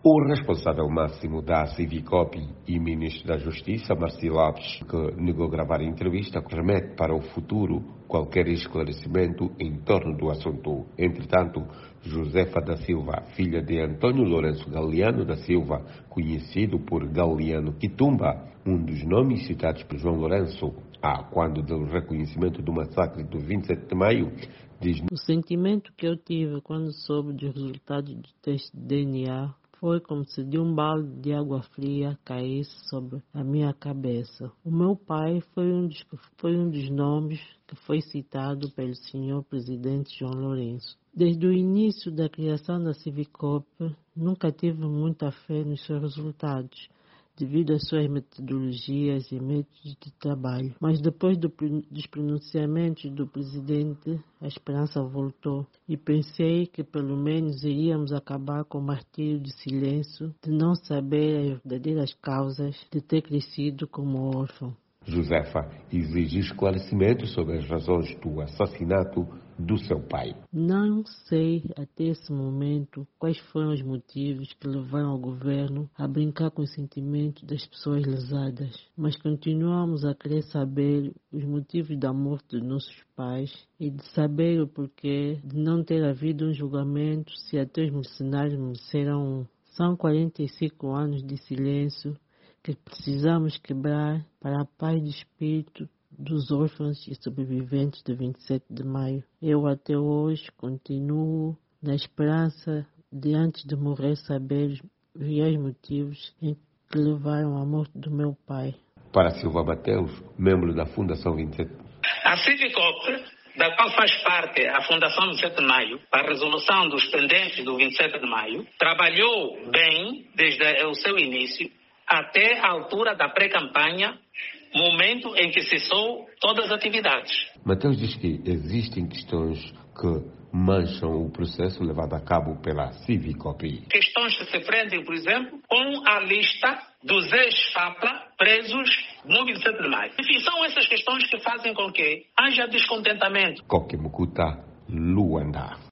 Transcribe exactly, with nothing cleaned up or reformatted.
O responsável máximo da Civicop e ministro da Justiça, Marcelo Alves, que negou gravar a entrevista, remete para o futuro qualquer esclarecimento em torno do assunto. Entretanto, Josefa da Silva, filha de Antônio Lourenço Galeano da Silva, conhecido por Galeano Quitumba, um dos nomes citados por João Lourenço, a quando do reconhecimento do massacre do vinte e sete de maio, diz: O sentimento que eu tive quando soube dos resultados do teste de D N A foi como se de um balde de água fria caísse sobre a minha cabeça. O meu pai foi um dos, foi um dos nomes que foi citado pelo senhor presidente João Lourenço. Desde o início da criação da Civicop, nunca tive muita fé nos seus resultados, devido às suas metodologias e métodos de trabalho. Mas depois do, dos pronunciamentos do presidente, a esperança voltou e pensei que pelo menos iríamos acabar com o martírio de silêncio, de não saber as verdadeiras causas de ter crescido como órfão. Josefa exige esclarecimentos sobre as razões do assassinato do seu pai. Não sei até esse momento quais foram os motivos que levaram o governo a brincar com os sentimentos das pessoas lesadas, mas continuamos a querer saber os motivos da morte dos nossos pais e de saber o porquê de não ter havido um julgamento se até os mercenários mereceram um. São quarenta e cinco anos de silêncio que precisamos quebrar para a paz de espírito dos órfãos e sobreviventes do vinte e sete de maio. Eu até hoje continuo na esperança de antes de morrer saber os reais motivos em que levaram à morte do meu pai. Para Silva Mateus, membro da Fundação vinte e sete. A Civicop, da qual faz parte a Fundação vinte e sete de maio, para a resolução dos pendentes do vinte e sete de maio, trabalhou bem desde o seu início até a altura da pré-campanha, momento em que cessou todas as atividades. Mateus diz que existem questões que mancham o processo levado a cabo pela Civicop. Questões que se prendem, por exemplo, com a lista dos ex-FAPLA presos no vinte e sete de maio. Enfim, são essas questões que fazem com que haja descontentamento. Coque Mucuta, Luanda.